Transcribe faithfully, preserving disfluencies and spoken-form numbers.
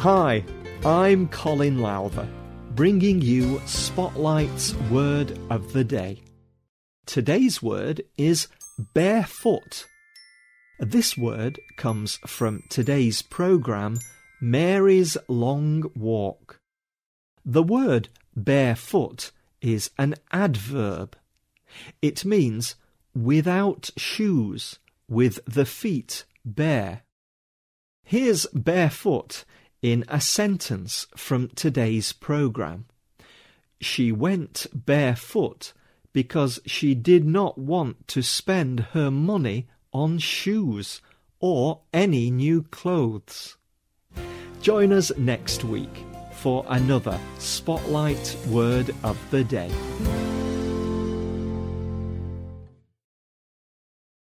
Hi, I'm Colin Lowther, bringing you Spotlight's Word of the Day. Today's word is barefoot. This word comes from today's programme, Mary's Long Walk. The word barefoot is an adverb. It means without shoes, with the feet bare. Here's barefoot in a sentence from today's programme. She went barefoot because she did not want to spend her money on shoes or any new clothes. Join us next week for another Spotlight Word of the Day.